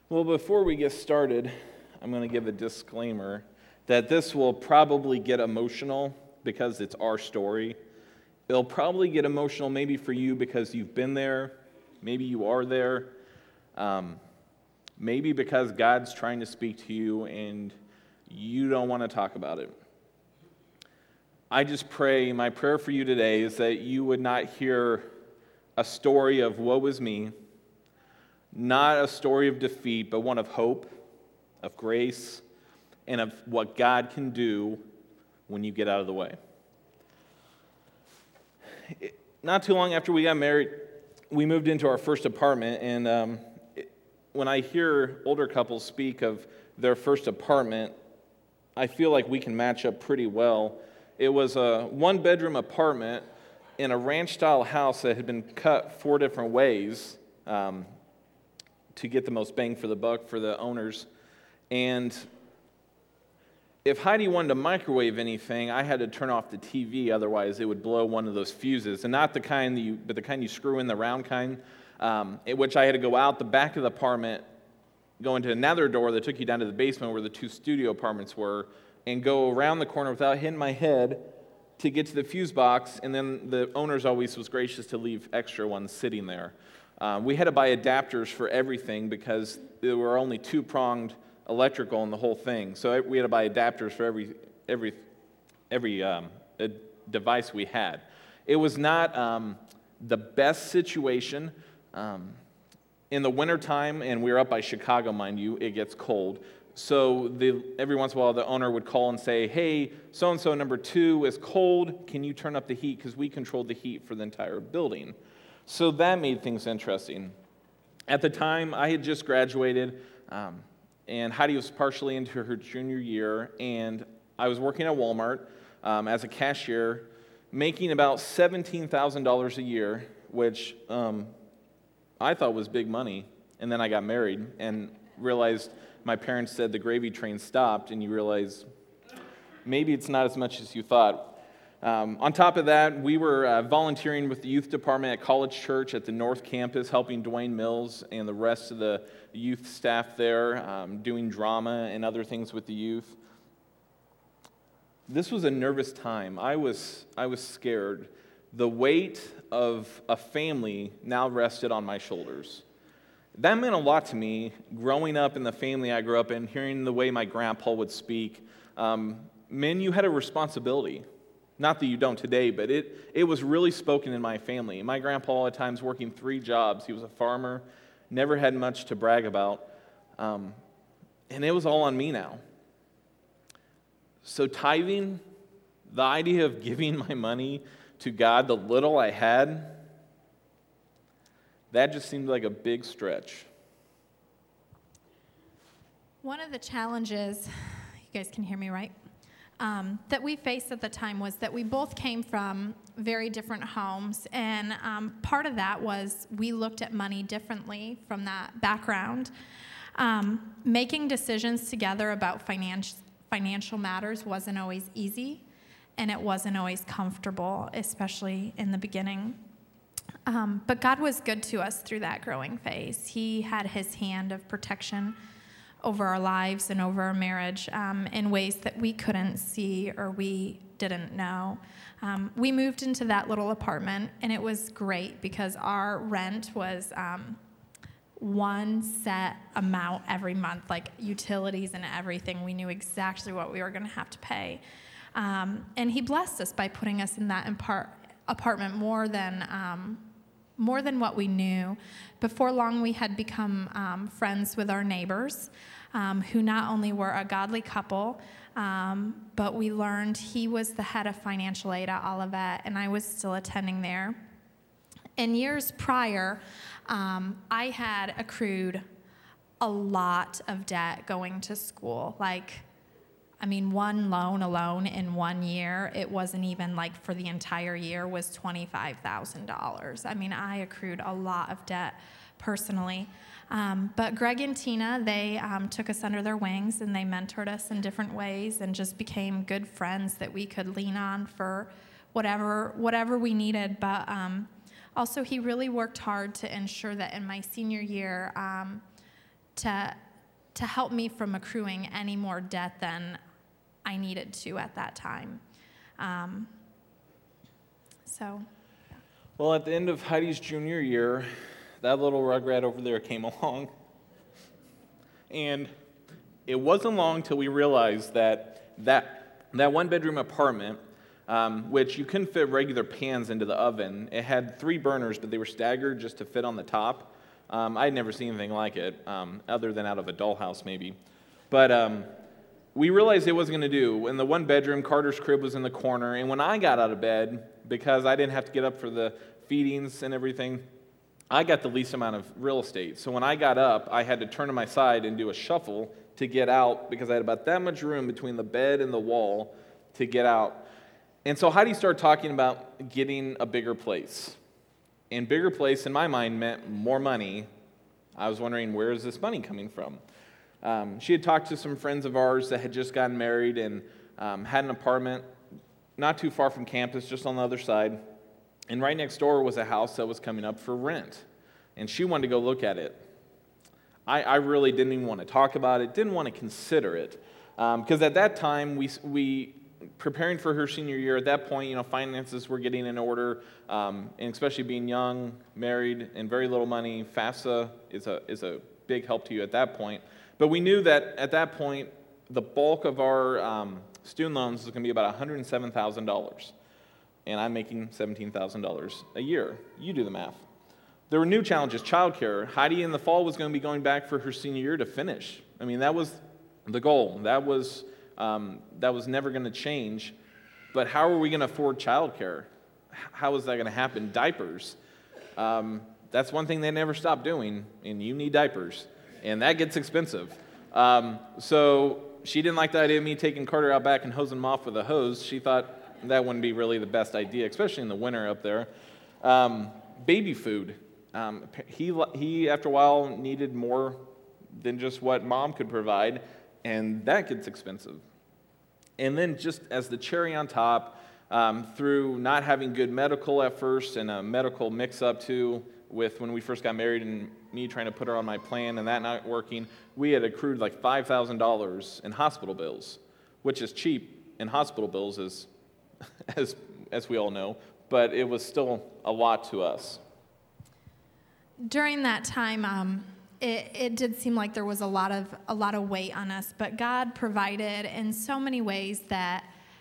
Well, before we get started, I'm going to give a disclaimer that this will probably get emotional because it's our story. It'll probably get emotional maybe for you because you've been there, maybe you are there, maybe because God's trying to speak to you and you don't want to talk about it. I just pray, my prayer for you today is that you would not hear a story of woe is me, not a story of defeat, but one of hope, of grace, and of what God can do when you get out of the way. Not too long after we got married, we moved into our first apartment, and when I hear older couples speak of their first apartment, I feel like we can match up pretty well. It was a one-bedroom apartment in a ranch-style house that had been cut 4 different ways to get the most bang for the buck for the owners. And if Heidi wanted to microwave anything, I had to turn off the TV, otherwise it would blow one of those fuses. And not the kind but the kind you screw in, the round kind, which I had to go out the back of the apartment, go into another door that took you down to the basement where the 2 studio apartments were, and go around the corner without hitting my head to get to the fuse box. And then the owners always was gracious to leave extra ones sitting there. We had to buy adapters for everything because there were only 2-pronged electrical in the whole thing. So we had to buy adapters for every device we had. It was not the best situation. In the wintertime, and we were up by Chicago, mind you, it gets cold. So every once in a while, the owner would call and say, hey, so-and-so number 2 is cold. Can you turn up the heat? Because we controlled the heat for the entire building. So that made things interesting. At the time, I had just graduated, and Heidi was partially into her junior year, and I was working at Walmart as a cashier, making about $17,000 a year, which I thought was big money. And then I got married and realized my parents said the gravy train stopped, and you realize maybe it's not as much as you thought. On top of that, we were volunteering with the youth department at College Church at the North Campus, helping Dwayne Mills and the rest of the youth staff there, doing drama and other things with the youth. This was a nervous time. I was scared. The weight of a family now rested on my shoulders. That meant a lot to me, growing up in the family I grew up in, hearing the way my grandpa would speak. Men, you had a responsibility. Not that you don't today, but it was really spoken in my family. My grandpa at times working 3 jobs. He was a farmer, never had much to brag about. And it was all on me now. So tithing, the idea of giving my money to God, the little I had, that just seemed like a big stretch. One of the challenges, you guys can hear me, right? That we faced at the time was that we both came from very different homes, and part of that was we looked at money differently from that background. Making decisions together about financial matters wasn't always easy, and it wasn't always comfortable, especially in the beginning. But God was good to us through that growing phase. He had his hand of protection over our lives and over our marriage in ways that we couldn't see or we didn't know. We moved into that little apartment, and it was great because our rent was one set amount every month, like utilities and everything. We knew exactly what we were going to have to pay. And he blessed us by putting us in that apartment more than what we knew. Before long, we had become friends with our neighbors, who not only were a godly couple, but we learned he was the head of financial aid at Olivet, and I was still attending there. In years prior, I had accrued a lot of debt going to school. One loan alone in 1 year, it wasn't even like for the entire year, was $25,000. I accrued a lot of debt personally. But Greg and Tina, they took us under their wings, and they mentored us in different ways and just became good friends that we could lean on for whatever we needed. But also, he really worked hard to ensure that in my senior year, to help me from accruing any more debt than I needed to at that time. So. Well, at the end of Heidi's junior year, that little rugrat over there came along. And it wasn't long till we realized that one-bedroom apartment, which you couldn't fit regular pans into the oven, it had 3 burners, but they were staggered just to fit on the top. I had never seen anything like it, other than out of a dollhouse maybe. But we realized it wasn't going to do. In the one bedroom, Carter's crib was in the corner, and when I got out of bed, because I didn't have to get up for the feedings and everything, I got the least amount of real estate. So when I got up, I had to turn to my side and do a shuffle to get out because I had about that much room between the bed and the wall to get out. And so Heidi started talking about getting a bigger place. And bigger place in my mind meant more money. I was wondering, where is this money coming from? She had talked to some friends of ours that had just gotten married and had an apartment not too far from campus, just on the other side. And right next door was a house that was coming up for rent. And she wanted to go look at it. I really didn't even want to talk about it, didn't want to consider it. Because at that time, we preparing for her senior year, at that point, finances were getting in order, and especially being young, married, and very little money, FAFSA is a big help to you at that point. But we knew that at that point, the bulk of our student loans was going to be about $107,000. And I'm making $17,000 a year. You do the math. There were new challenges, childcare. Heidi in the fall was going to be going back for her senior year to finish. I mean, that was the goal. That was never going to change. But how are we going to afford childcare? How is that going to happen? Diapers. That's one thing they never stop doing, and you need diapers. And that gets expensive. So she didn't like the idea of me taking Carter out back and hosing him off with a hose. She thought that wouldn't be really the best idea, especially in the winter up there. Baby food. He, after a while, needed more than just what mom could provide, and that gets expensive. And then just as the cherry on top, through not having good medical at first and a medical mix-up too, with when we first got married and me trying to put her on my plan and that not working, we had accrued like $5,000 in hospital bills, which is cheap in hospital bills, as we all know, but it was still a lot to us. During that time, it did seem like there was a lot of weight on us, but God provided in so many ways that,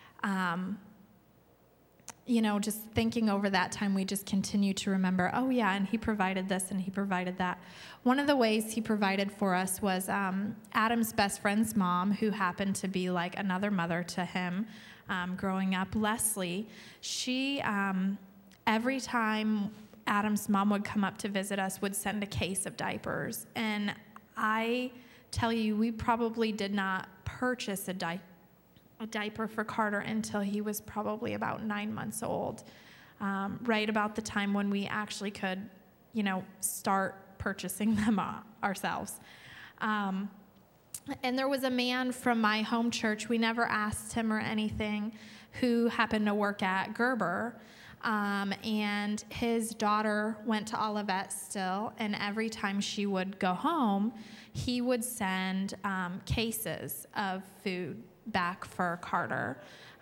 just thinking over that time, we just continue to remember, oh yeah, and He provided this and He provided that. One of the ways He provided for us was Adam's best friend's mom, who happened to be like another mother to him growing up, Leslie. She, every time Adam's mom would come up to visit us, would send a case of diapers. And I tell you, we probably did not purchase a diaper for Carter until he was probably about 9 months old, right about the time when we actually could, start purchasing them ourselves. And there was a man from my home church, we never asked him or anything, who happened to work at Gerber. And his daughter went to Olivet still, and every time she would go home, he would send cases of food back for Carter.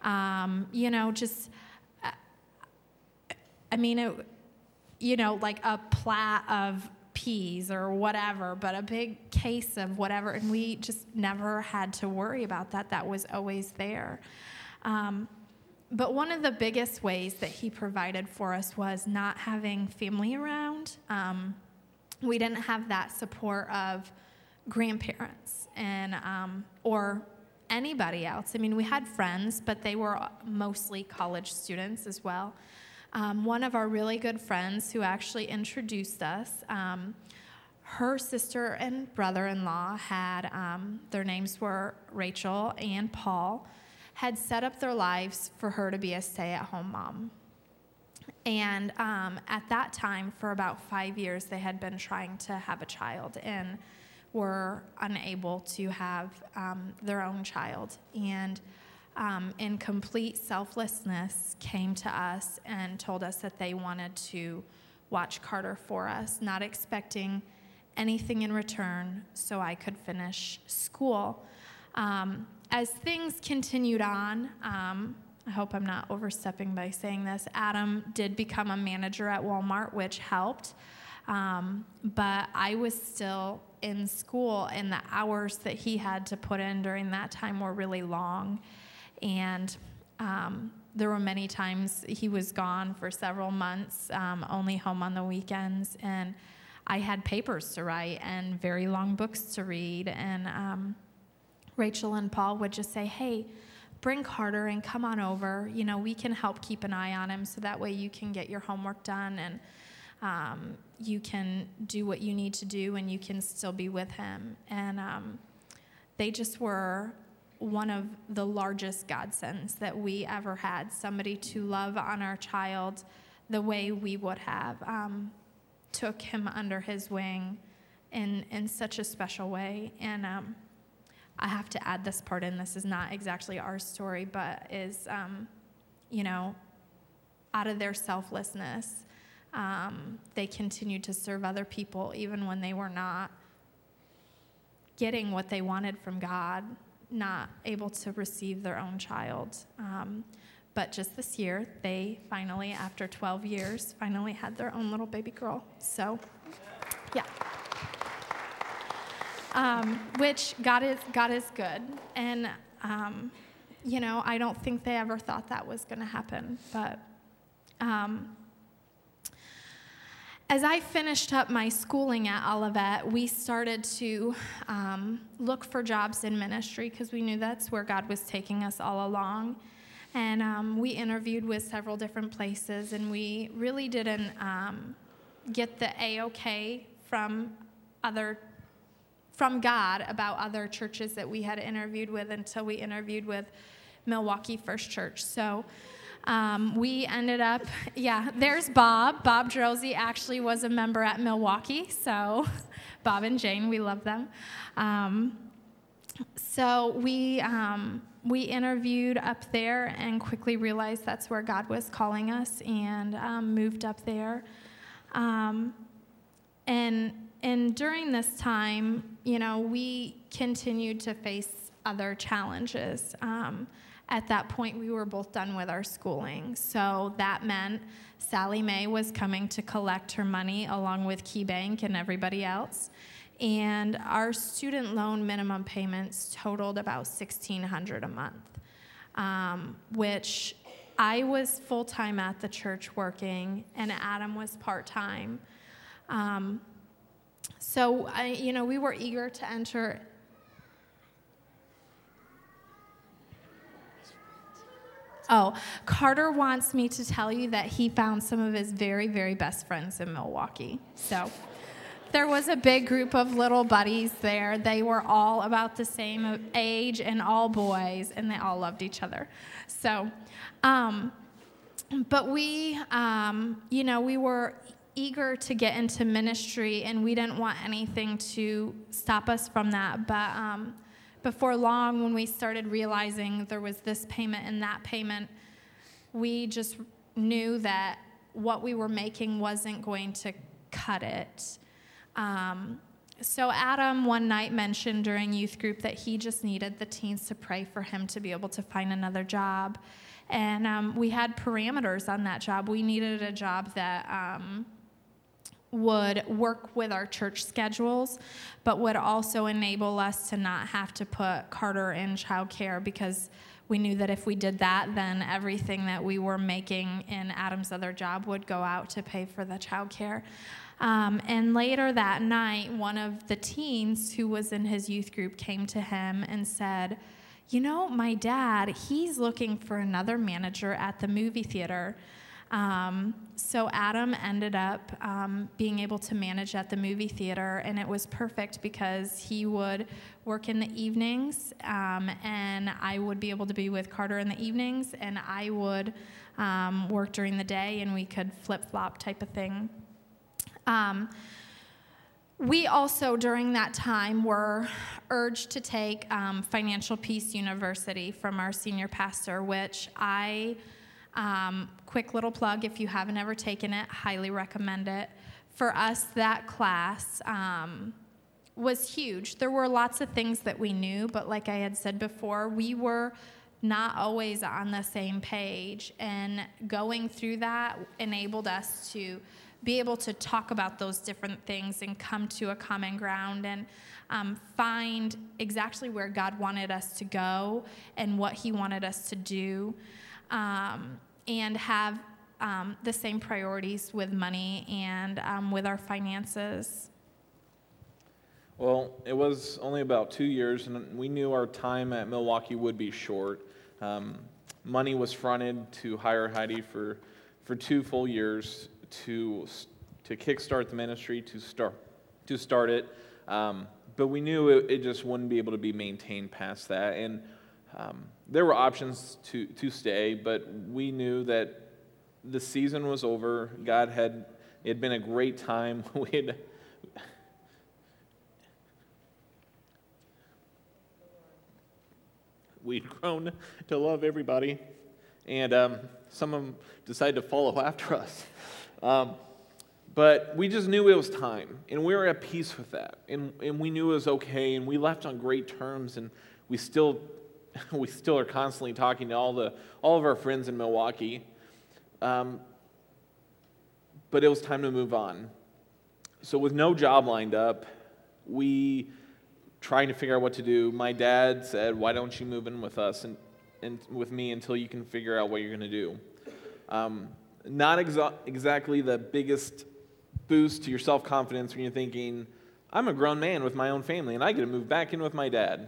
Like a plat of peas or whatever, but a big case of whatever, and we just never had to worry about that. That was always there. But one of the biggest ways that He provided for us was not having family around. We didn't have that support of grandparents and or anybody else. I mean, we had friends, but they were mostly college students as well. One of our really good friends who actually introduced us, her sister and brother-in-law had, their names were Rachel and Paul, had set up their lives for her to be a stay-at-home mom. And at that time, for about 5 years, they had been trying to have a child and were unable to have their own child. And in complete selflessness, came to us and told us that they wanted to watch Carter for us, not expecting anything in return so I could finish school. As things continued on, I hope I'm not overstepping by saying this, Adam did become a manager at Walmart, which helped. But I was still in school, and the hours that he had to put in during that time were really long. And there were many times he was gone for several months, only home on the weekends. And I had papers to write and very long books to read. And Rachel and Paul would just say, hey, bring Carter and come on over. You know, we can help keep an eye on him so that way you can get your homework done and you can do what you need to do and you can still be with him. And they just were one of the largest godsends that we ever had, somebody to love on our child the way we would have, took him under his wing in such a special way. And I have to add this part in. This is not exactly our story, but is, you know, out of their selflessness, they continued to serve other people even when they were not getting what they wanted from God, not able to receive their own child. But just this year, they finally, after 12 years, finally had their own little baby girl. So, yeah. Which God is good. And, you know, I don't think they ever thought that was going to happen. But as I finished up my schooling at Olivet, we started to look for jobs in ministry because we knew that's where God was taking us all along. And we interviewed with several different places, and we really didn't get the A-OK from God about other churches that we had interviewed with until we interviewed with Milwaukee First Church. So we ended up, there's Bob. Bob Drosy actually was a member at Milwaukee. So Bob and Jane, we love them. So we interviewed up there and quickly realized that's where God was calling us and moved up there. And during this time, you know, we continued to face other challenges. At that point, we were both done with our schooling. So that meant Sally Mae was coming to collect her money along with KeyBank and everybody else. And our student loan minimum payments totaled about $1,600 a month, which I was full-time at the church working, and Adam was part-time. So, we were eager to enter. Oh, Carter wants me to tell you that he found some of his very, very best friends in Milwaukee. So there was a big group of little buddies there. They were all about the same age and all boys, and they all loved each other. So, but we, we were eager to get into ministry, and we didn't want anything to stop us from that. But before long, when we started realizing there was this payment and that payment, we just knew that what we were making wasn't going to cut it. So Adam one night mentioned during youth group that he just needed the teens to pray for him to be able to find another job. And we had parameters on that job. We needed a job that would work with our church schedules, but would also enable us to not have to put Carter in childcare, because we knew that if we did that, then everything that we were making in Adam's other job would go out to pay for the childcare. And later that night, one of the teens who was in his youth group came to him and said, you know, my dad, he's looking for another manager at the movie theater. So Adam ended up being able to manage at the movie theater, and it was perfect because he would work in the evenings, and I would be able to be with Carter in the evenings, and I would work during the day, and we could flip-flop type of thing. We also, during that time, were urged to take Financial Peace University from our senior pastor, which I... quick little plug, if you haven't ever taken it, highly recommend it. for us, that class was huge. There were lots of things that we knew, but like I had said before, we were not always on the same page, and going through that enabled us to be able to talk about those different things and come to a common ground and find exactly where God wanted us to go and what he wanted us to do, and have the same priorities with money and with our finances. Well, it was only about 2 years, and we knew our time at Milwaukee would be short. Money was fronted to hire Heidi for 2 full years to kickstart the ministry, to start it. But we knew it just wouldn't be able to be maintained past that. And there were options to stay, but we knew that the season was over. It had been a great time. We'd grown to love everybody, and some of them decided to follow after us. But we just knew it was time, and we were at peace with that, and we knew it was okay, and we left on great terms, and we still are constantly talking to all of our friends in Milwaukee. But it was time to move on. So with no job lined up, we trying to figure out what to do. My dad said, "Why don't you move in with us and with me until you can figure out what you're going to do?" Not exactly the biggest boost to your self-confidence when you're thinking, "I'm a grown man with my own family, and I get to move back in with my dad."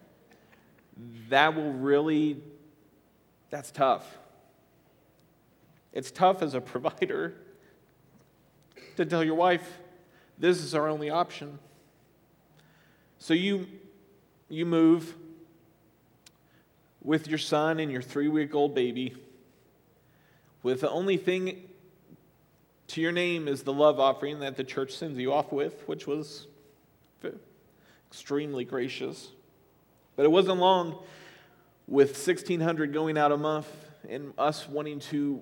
That's tough. It's tough as a provider to tell your wife, "This is our only option." So you move with your son and your 3-week-old baby, with the only thing to your name is the love offering that the church sends you off with, which was extremely gracious. But it wasn't long with $1,600 going out a month and us wanting to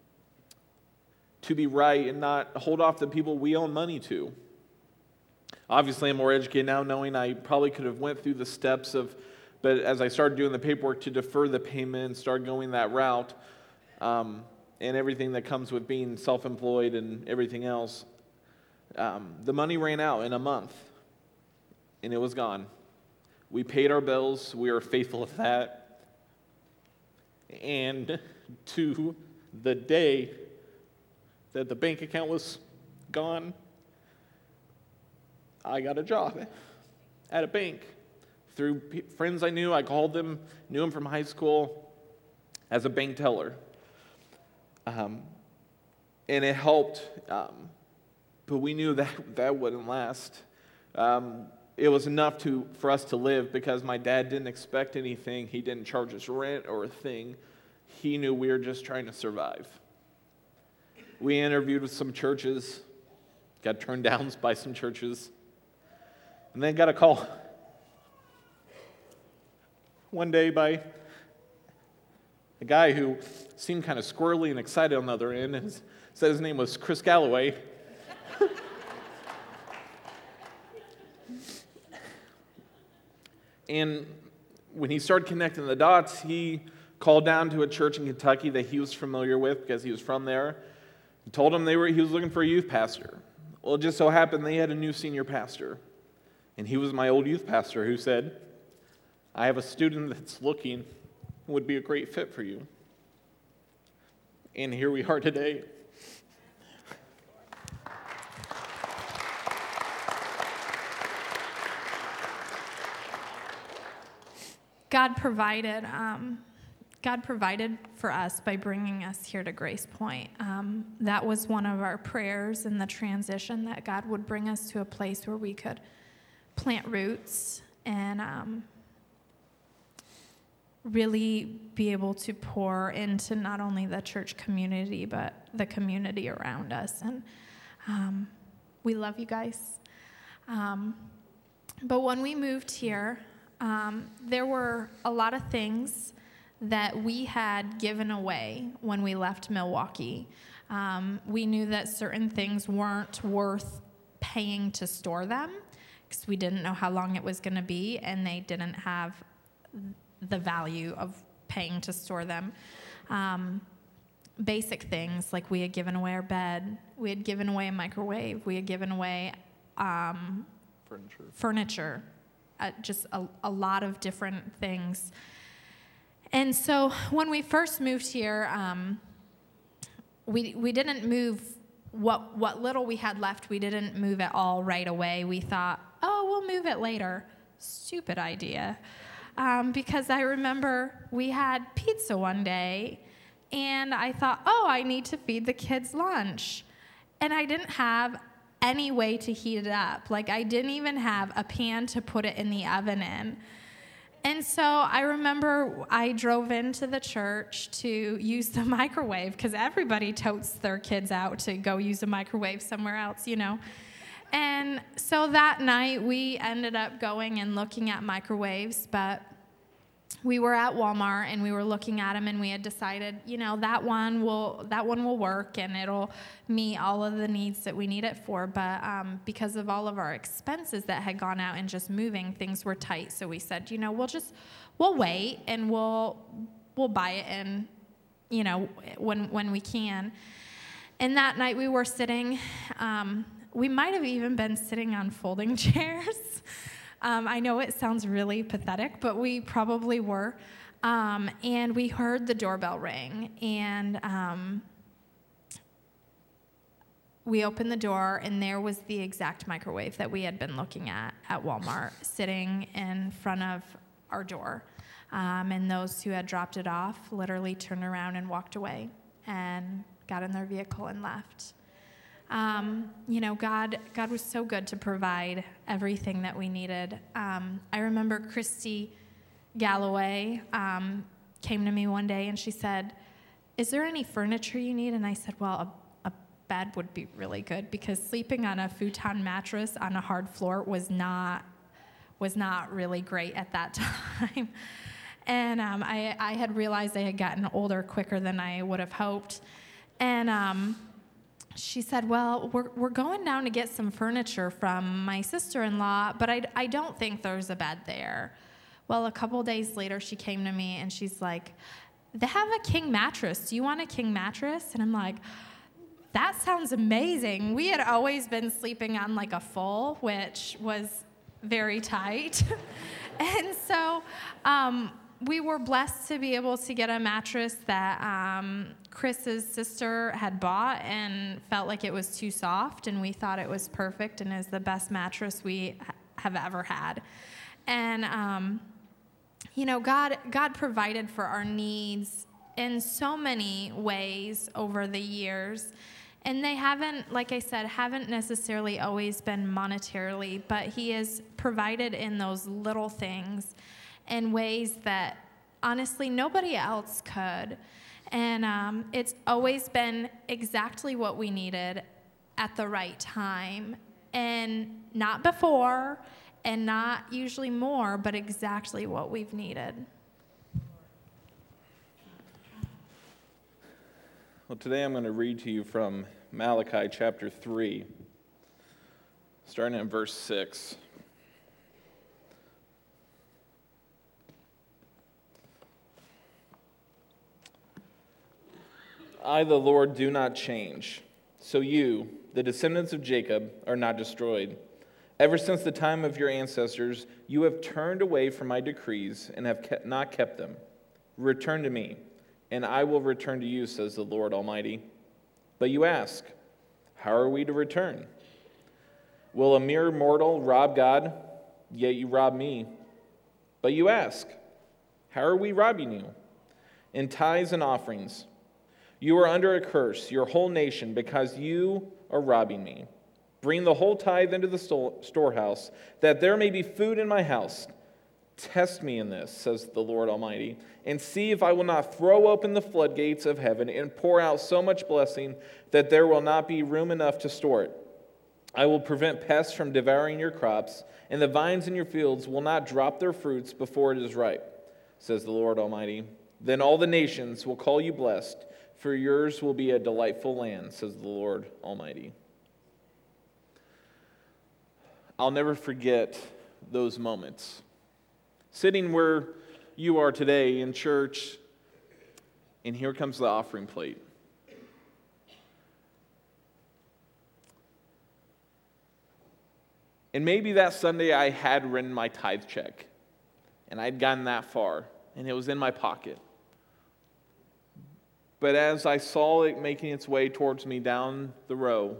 be right and not hold off the people we owe money to. Obviously, I'm more educated now, knowing I probably could have went through the steps but as I started doing the paperwork to defer the payment and start going that route, and everything that comes with being self-employed and everything else, the money ran out in a month, and it was gone. We paid our bills. We were faithful with that. And to the day that the bank account was gone, I got a job at a bank. Through friends I knew, I called them, knew them from high school, as a bank teller. And it helped, but we knew that wouldn't last. It was enough for us to live because my dad didn't expect anything. He didn't charge us rent or a thing. He knew we were just trying to survive. We interviewed with some churches, got turned down by some churches, and then got a call one day by a guy who seemed kind of squirrely and excited on the other end, and said his name was Chris Galloway. And when he started connecting the dots, he called down to a church in Kentucky that he was familiar with because he was from there. He told him he was looking for a youth pastor. Well, it just so happened they had a new senior pastor. And he was my old youth pastor who said, "I have a student that's looking, would be a great fit for you." And here we are today. God provided for us by bringing us here to Grace Point. That was one of our prayers in the transition, that God would bring us to a place where we could plant roots and really be able to pour into not only the church community, but the community around us. And we love you guys. But when we moved here, there were a lot of things that we had given away when we left Milwaukee. We knew that certain things weren't worth paying to store them because we didn't know how long it was going to be, and they didn't have the value of paying to store them. Basic things like we had given away our bed, we had given away a microwave, we had given away furniture, just a lot of different things. And so when we first moved here, we didn't move what little we had left. We didn't move it all right away. We thought, oh, we'll move it later. Stupid idea. Because I remember we had pizza one day, and I thought, oh, I need to feed the kids lunch. And I didn't have any way to heat it up. Like, I didn't even have a pan to put it in the oven in. And so I remember I drove into the church to use the microwave, because everybody totes their kids out to go use a microwave somewhere else, you know. And so that night we ended up going and looking at microwaves, but we were at Walmart and we were looking at them, and we had decided, you know, that one will work and it'll meet all of the needs that we need it for. But because of all of our expenses that had gone out and just moving, things were tight. So we said, you know, we'll wait and we'll buy it in, you know, when we can. And that night we were sitting. We might have even been sitting on folding chairs. I know it sounds really pathetic, but we probably were. And we heard the doorbell ring, and we opened the door, and there was the exact microwave that we had been looking at Walmart, sitting in front of our door. And those who had dropped it off literally turned around and walked away and got in their vehicle and left. You know, God was so good to provide everything that we needed. I remember Christy Galloway came to me one day and she said, "Is there any furniture you need?" And I said, "Well, a bed would be really good," because sleeping on a futon mattress on a hard floor was not really great at that time. And I had realized I had gotten older quicker than I would have hoped. And she said, "Well, we're going down to get some furniture from my sister-in-law, but I don't think there's a bed there." Well, a couple days later, she came to me and she's like, "They have a king mattress. Do you want a king mattress?" And I'm like, that sounds amazing. We had always been sleeping on like a full, which was very tight. And so we were blessed to be able to get a mattress that Chris's sister had bought and felt like it was too soft, and we thought it was perfect and is the best mattress we have ever had. And you know, God provided for our needs in so many ways over the years. And they haven't, like I said, haven't necessarily always been monetarily, but he has provided in those little things in ways that honestly nobody else could. And it's always been exactly what we needed at the right time, and not before, and not usually more, but exactly what we've needed. Well, today I'm going to read to you from Malachi chapter 3, starting at verse 6. I, the Lord, do not change. So you, the descendants of Jacob, are not destroyed. Ever since the time of your ancestors, you have turned away from my decrees and have not kept them. Return to me, and I will return to you, says the Lord Almighty. But you ask, how are we to return? Will a mere mortal rob God? Yet you rob me. But you ask, how are we robbing you? In tithes and offerings. You are under a curse, your whole nation, because you are robbing me. Bring the whole tithe into the storehouse, that there may be food in my house. Test me in this, says the Lord Almighty, and see if I will not throw open the floodgates of heaven and pour out so much blessing that there will not be room enough to store it. I will prevent pests from devouring your crops, and the vines in your fields will not drop their fruits before it is ripe, says the Lord Almighty. Then all the nations will call you blessed, for yours will be a delightful land, says the Lord Almighty. I'll never forget those moments. Sitting where you are today in church, and here comes the offering plate. And maybe that Sunday I had written my tithe check, and I'd gotten that far, and it was in my pocket. But as I saw it making its way towards me down the row,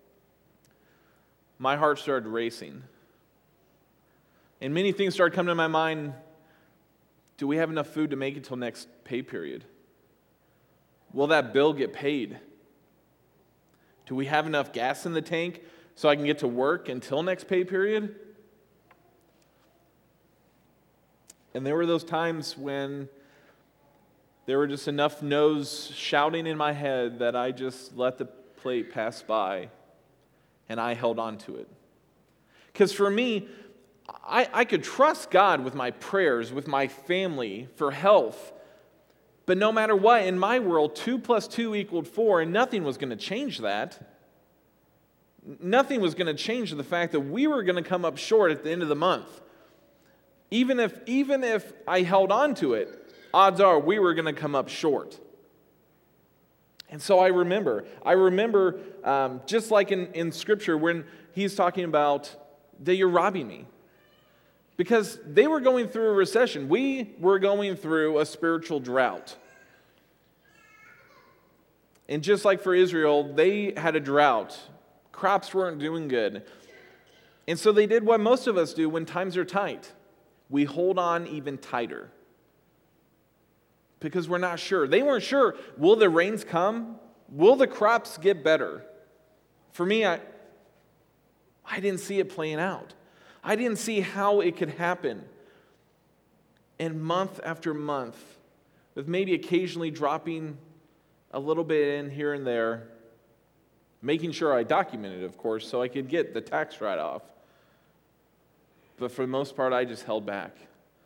my heart started racing. And many things started coming to my mind. Do we have enough food to make it till next pay period? Will that bill get paid? Do we have enough gas in the tank so I can get to work until next pay period? And there were those times when there were just enough no's shouting in my head that I just let the plate pass by and I held on to it. Because for me, I could trust God with my prayers, with my family, for health. But no matter what, in my world, 2 + 2 = 4, and nothing was going to change that. Nothing was going to change the fact that we were going to come up short at the end of the month. Even if I held on to it, odds are we were going to come up short. And so I remember, just like in Scripture, when he's talking about that you're robbing me. Because they were going through a recession. We were going through a spiritual drought. And just like for Israel, they had a drought. Crops weren't doing good. And so they did what most of us do when times are tight. We hold on even tighter. Because we're not sure. They weren't sure, will the rains come? Will the crops get better? For me, I didn't see it playing out. I didn't see how it could happen. And month after month, with maybe occasionally dropping a little bit in here and there, making sure I documented, of course, so I could get the tax write-off. But for the most part, I just held back.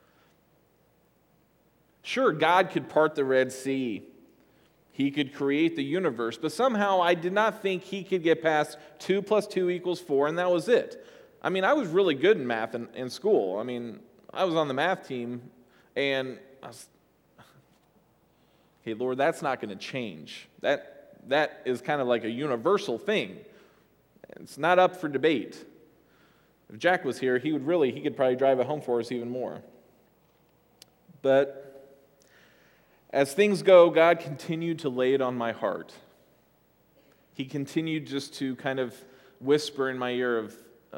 Sure, God could part the Red Sea. He could create the universe, but somehow I did not think he could get past 2 + 2 = 4, and that was it. I mean, I was really good in math in school. I mean, I was on the math team, and I was, okay, Lord, that's not going to change. That is kind of like a universal thing. It's not up for debate. If Jack was here, he could probably drive it home for us even more. But as things go, God continued to lay it on my heart. He continued just to kind of whisper in my ear of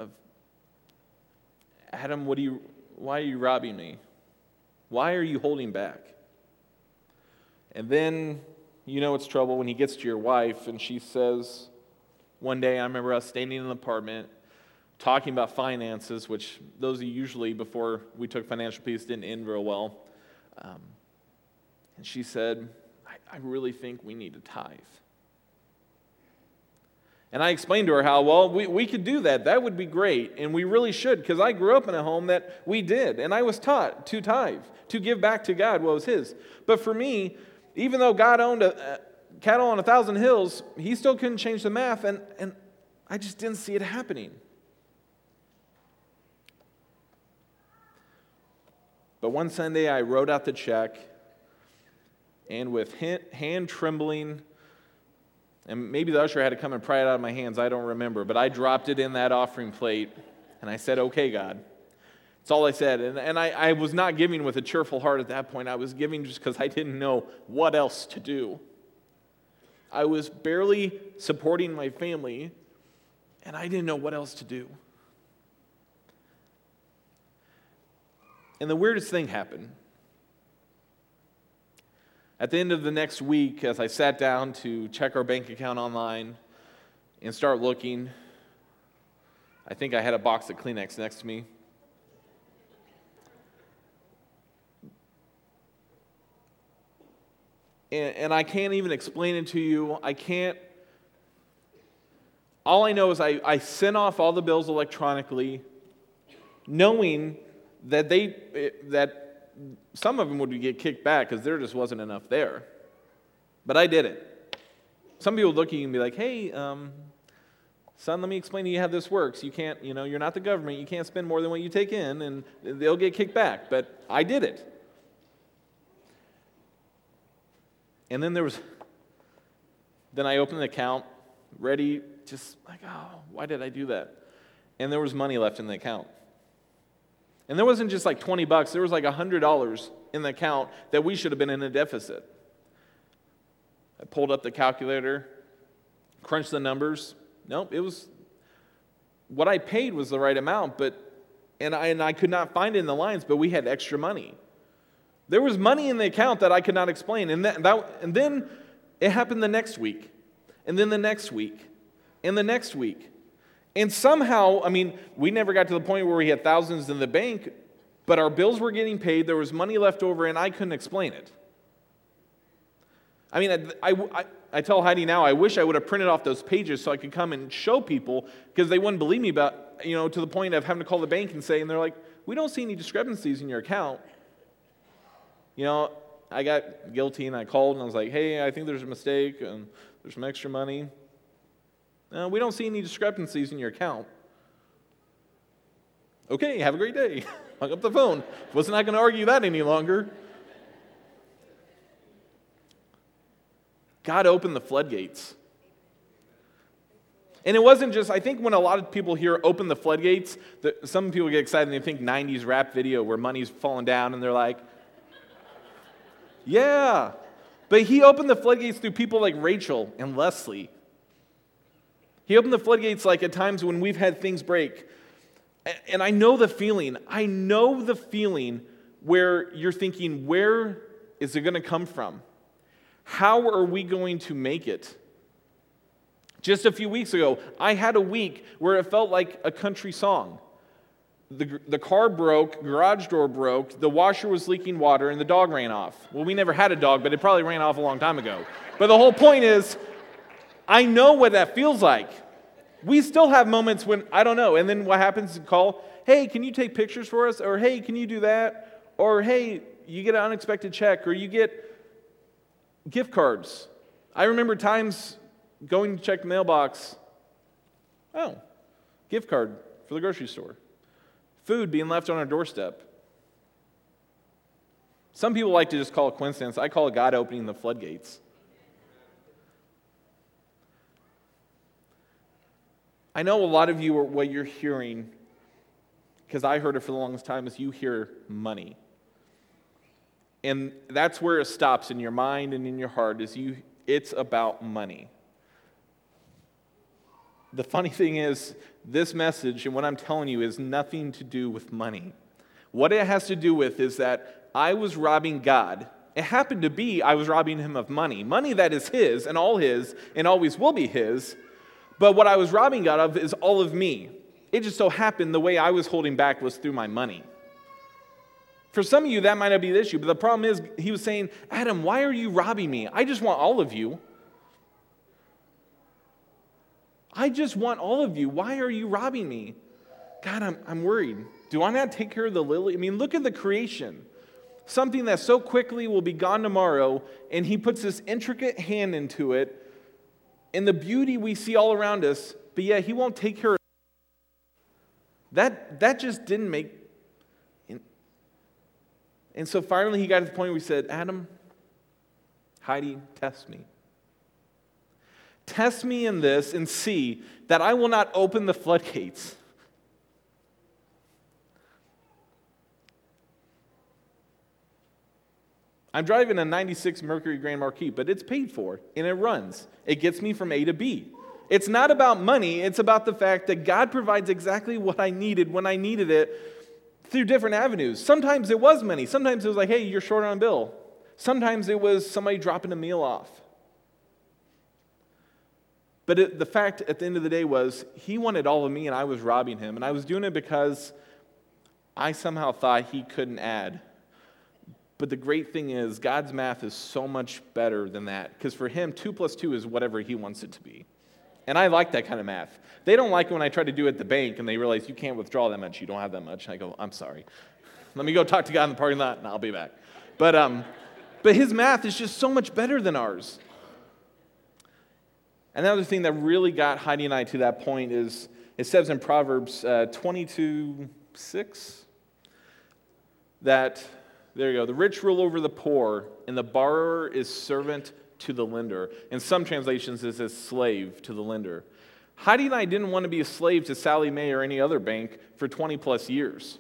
Adam, why are you robbing me? Why are you holding back? And then, you know it's trouble when he gets to your wife and she says, one day I remember us standing in an apartment talking about finances, which those usually before we took Financial Peace didn't end real well. And she said, I really think we need to tithe. And I explained to her how, well, we could do that. That would be great. And we really should, because I grew up in a home that we did. And I was taught to tithe, to give back to God what was his. But for me, even though God owned cattle on 1,000 hills, he still couldn't change the math. And I just didn't see it happening. But one Sunday, I wrote out the check. And with hand trembling, and maybe the usher had to come and pry it out of my hands, I don't remember, but I dropped it in that offering plate, and I said, okay, God. That's all I said, and I was not giving with a cheerful heart at that point. I was giving just because I didn't know what else to do. I was barely supporting my family, and I didn't know what else to do. And the weirdest thing happened. At the end of the next week, as I sat down to check our bank account online and start looking, I think I had a box of Kleenex next to me. And I can't even explain it to you. All I know is I sent off all the bills electronically, knowing that some of them would get kicked back because there just wasn't enough there. But I did it. Some people look at you and be like, hey, son, let me explain to you how this works. You can't, you're not the government. You can't spend more than what you take in, and they'll get kicked back. But I did it. And then then I opened the account, ready, just like, oh, why did I do that? And there was money left in the account. And there wasn't just like $20, there was like $100 in the account that we should have been in a deficit. I pulled up the calculator, crunched the numbers. Nope, it was, what I paid was the right amount, and I could not find it in the lines, but we had extra money. There was money in the account that I could not explain, and then it happened the next week, and then the next week, and the next week. And somehow, we never got to the point where we had thousands in the bank, but our bills were getting paid, there was money left over, and I couldn't explain it. I tell Heidi now, I wish I would have printed off those pages so I could come and show people, because they wouldn't believe me about, to the point of having to call the bank and say, and they're like, we don't see any discrepancies in your account. I got guilty and I called and I was like, hey, I think there's a mistake and there's some extra money. We don't see any discrepancies in your account. Okay, have a great day. Hung up the phone. Was not going to argue that any longer. God opened the floodgates. And it wasn't just, I think when a lot of people hear open the floodgates, some people get excited and they think 90s rap video where money's falling down and they're like, yeah. But he opened the floodgates through people like Rachel and Leslie. He opened the floodgates like at times when we've had things break. And I know the feeling. I know the feeling where you're thinking, where is it going to come from? How are we going to make it? Just a few weeks ago, I had a week where it felt like a country song. The car broke, garage door broke, the washer was leaking water, and the dog ran off. Well, we never had a dog, but it probably ran off a long time ago. But the whole point is, I know what that feels like. We still have moments when, I don't know, and then what happens is call, hey, can you take pictures for us? Or hey, can you do that? Or hey, you get an unexpected check, or you get gift cards. I remember times going to check the mailbox, oh, gift card for the grocery store. Food being left on our doorstep. Some people like to just call it coincidence. I call it God opening the floodgates. I know a lot of you, what you're hearing, because I heard it for the longest time, is you hear money. And that's where it stops in your mind and in your heart, it's about money. The funny thing is, this message and what I'm telling you is nothing to do with money. What it has to do with is that I was robbing God. It happened to be I was robbing him of money. Money that is his and always will be his. But what I was robbing God of is all of me. It just so happened the way I was holding back was through my money. For some of you, that might not be the issue, but the problem is, he was saying, Adam, why are you robbing me? I just want all of you. I just want all of you. Why are you robbing me? God, I'm worried. Do I not take care of the lily? Look at the creation. Something that so quickly will be gone tomorrow, and he puts this intricate hand into it, and the beauty we see all around us, but yet he won't take care of it. That just didn't make... And so finally he got to the point where he said, Adam, Heidi, test me. Test me in this and see that I will not open the floodgates. I'm driving a 96 Mercury Grand Marquis, but it's paid for and it runs. It gets me from A to B. It's not about money. It's about the fact that God provides exactly what I needed when I needed it through different avenues. Sometimes it was money. Sometimes it was like, hey, you're short on a bill. Sometimes it was somebody dropping a meal off. But the fact at the end of the day was he wanted all of me and I was robbing him. And I was doing it because I somehow thought he couldn't add. But the great thing is God's math is so much better than that. Because for him, 2 + 2 is whatever he wants it to be. And I like that kind of math. They don't like it when I try to do it at the bank and they realize you can't withdraw that much. You don't have that much. And I go, I'm sorry. Let me go talk to God in the parking lot and I'll be back. But his math is just so much better than ours. Another thing that really got Heidi and I to that point is, it says in Proverbs 22:6 that, there you go, the rich rule over the poor, and the borrower is servant to the lender. In some translations, it says slave to the lender. Heidi and I didn't want to be a slave to Sallie Mae or any other bank for 20 plus years.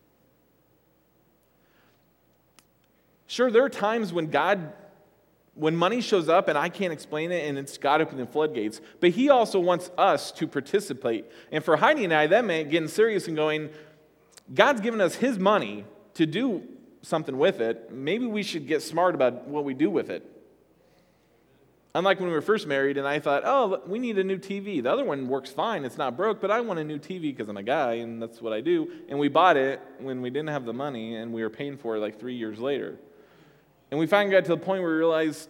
Sure, there are times when money shows up and I can't explain it and it's God opening the floodgates, but He also wants us to participate. And for Heidi and I, that meant getting serious and going, God's given us His money to do something with it. Maybe we should get smart about what we do with it. Unlike when we were first married and I thought, oh, we need a new TV. The other one works fine. It's not broke, but I want a new TV because I'm a guy and that's what I do. And we bought it when we didn't have the money and we were paying for it like 3 years later. And we finally got to the point where we realized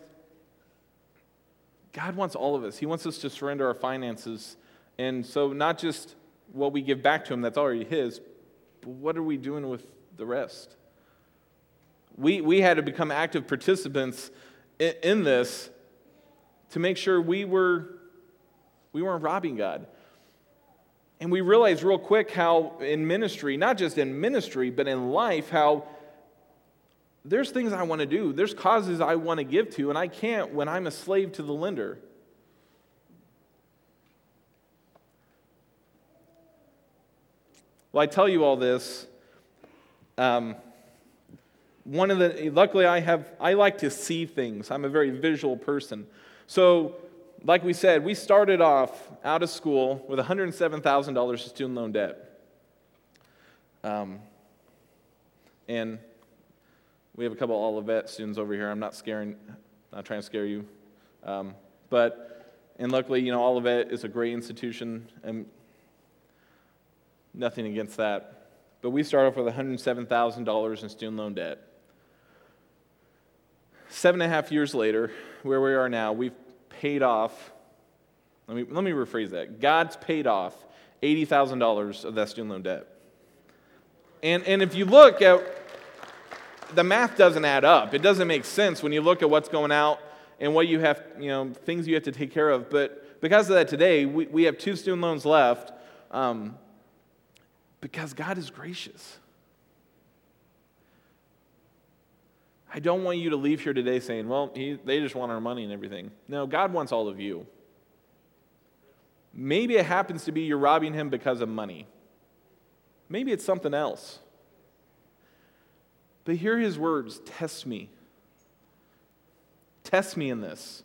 God wants all of us. He wants us to surrender our finances. And so not just what we give back to Him that's already His, but what are we doing with the rest? We had to become active participants in this to make sure we weren't robbing God. And we realized real quick how in ministry, not just in ministry, but in life, how there's things I want to do. There's causes I want to give to, and I can't when I'm a slave to the lender. Well, I tell you all this. Luckily I like to see things. I'm a very visual person. So, like we said, we started off out of school with $107,000 of student loan debt. And we have a couple of Olivet students over here. I'm not trying to scare you. And luckily, Olivet is a great institution, and nothing against that. But we started off with $107,000 in student loan debt. 7.5 years later, where we are now, we've paid off, let me rephrase that. God's paid off $80,000 of that student loan debt. And if you look at, the math doesn't add up. It doesn't make sense when you look at what's going out and what you have, things you have to take care of. But because of that today, we have 2 student loans left because God is gracious. I don't want you to leave here today saying, well, they just want our money and everything. No, God wants all of you. Maybe it happens to be you're robbing Him because of money. Maybe it's something else. But hear His words, test me. Test me in this.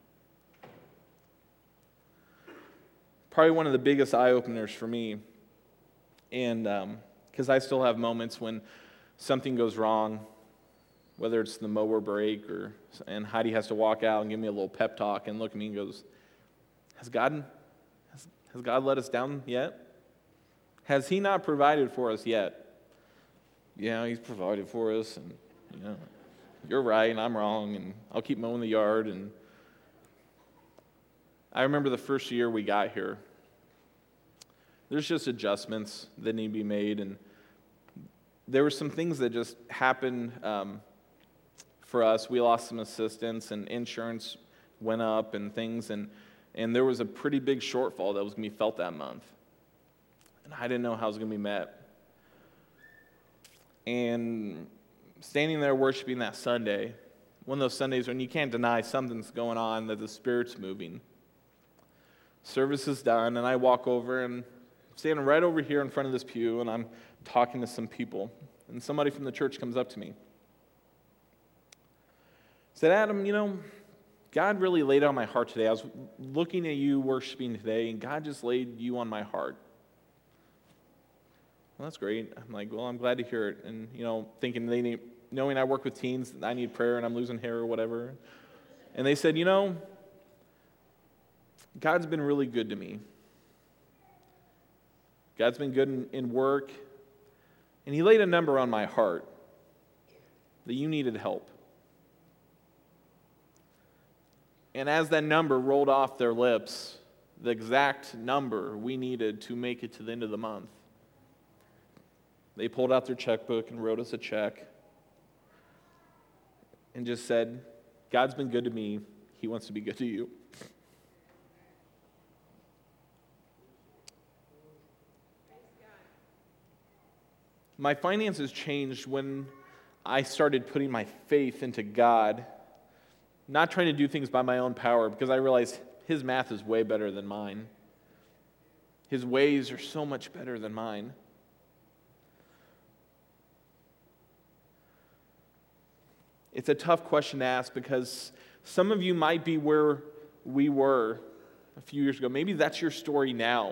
Probably one of the biggest eye-openers for me, and because I still have moments when something goes wrong, whether it's the mower break and Heidi has to walk out and give me a little pep talk and look at me and goes, has God let us down yet? Has He not provided for us yet? Yeah, He's provided for us, and you're right and I'm wrong, and I'll keep mowing the yard. And I remember the first year we got here, there's just adjustments that need to be made, and there were some things that just happened for us. We lost some assistance, and insurance went up and things, and there was a pretty big shortfall that was going to be felt that month. And I didn't know how it was going to be met. And standing there worshiping that Sunday, one of those Sundays when you can't deny something's going on, that the Spirit's moving. Service is done, and I walk over and I'm standing right over here in front of this pew, and I'm talking to some people. And somebody from the church comes up to me. Said, Adam, God really laid it on my heart today. I was looking at you worshiping today, and God just laid you on my heart. Well, that's great. I'm like, well, I'm glad to hear it. And, thinking knowing I work with teens, I need prayer and I'm losing hair or whatever. And they said, God's been really good to me. God's been good in work. And He laid a number on my heart that you needed help. And as that number rolled off their lips, the exact number we needed to make it to the end of the month, they pulled out their checkbook and wrote us a check and just said, God's been good to me. He wants to be good to you. My finances changed when I started putting my faith into God, not trying to do things by my own power, because I realized His math is way better than mine. His ways are so much better than mine. It's a tough question to ask because some of you might be where we were a few years ago. Maybe that's your story now.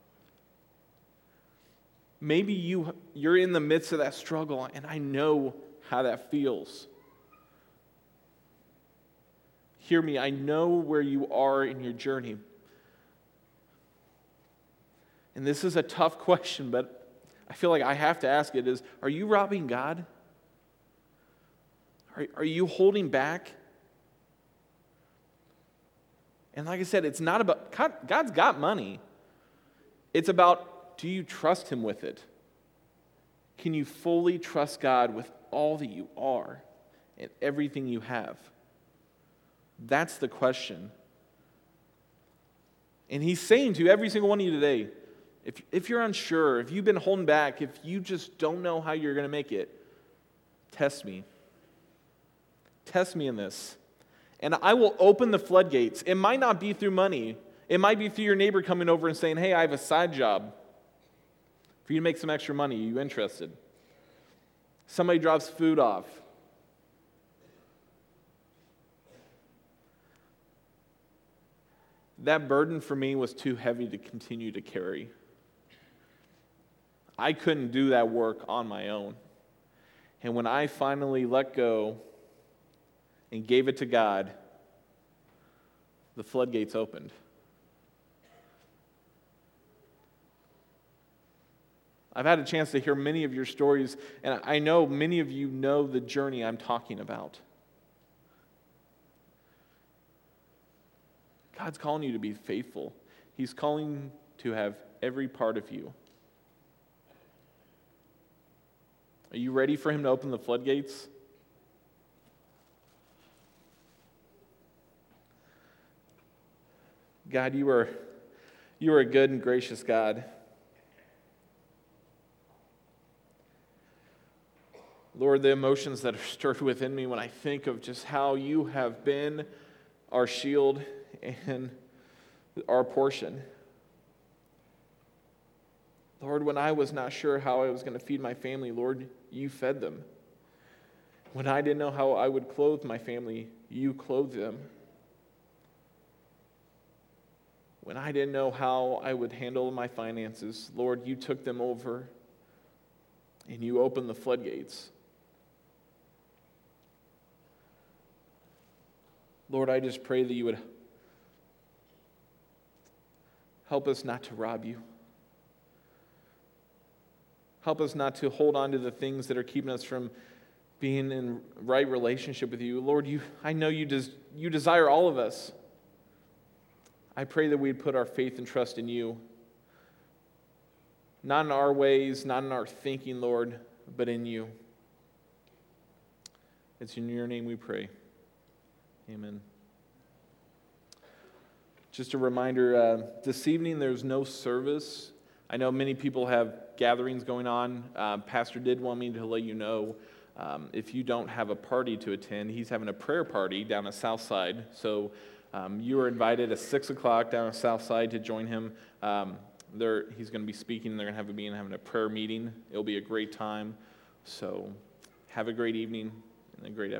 Maybe you're in the midst of that struggle, and I know how that feels. Hear me, I know where you are in your journey. And this is a tough question, but I feel like I have to ask it is, are you robbing God? Are you holding back? And like I said, it's not about, God's got money. It's about, do you trust Him with it? Can you fully trust God with all that you are and everything you have? That's the question. And He's saying to every single one of you today, if you're unsure, if you've been holding back, if you just don't know how you're going to make it, test me. Test me in this. And I will open the floodgates. It might not be through money. It might be through your neighbor coming over and saying, hey, I have a side job for you to make some extra money. Are you interested? Somebody drops food off. That burden for me was too heavy to continue to carry. I couldn't do that work on my own. And when I finally let go and gave it to God, the floodgates opened. I've had a chance to hear many of your stories, and I know many of you know the journey I'm talking about. God's calling you to be faithful. He's calling to have every part of you. Are you ready for Him to open the floodgates? God, you are a good and gracious God. Lord, the emotions that are stirred within me when I think of just how you have been our shield and our portion. Lord, when I was not sure how I was going to feed my family, Lord, you fed them. When I didn't know how I would clothe my family, you clothed them. When I didn't know how I would handle my finances, Lord, you took them over and you opened the floodgates. Lord, I just pray that you would help us not to rob you. Help us not to hold on to the things that are keeping us from being in right relationship with you. Lord, I know you desire all of us. I pray that we'd put our faith and trust in you. Not in our ways, not in our thinking, Lord, but in you. It's in your name we pray. Amen. Just a reminder, this evening there's no service. I know many people have gatherings going on. Pastor did want me to let you know, if you don't have a party to attend, he's having a prayer party down at Southside. So you are invited at 6 o'clock down at Southside to join him. He's going to be speaking. They're going to be having a prayer meeting. It'll be a great time. So have a great evening and a great afternoon.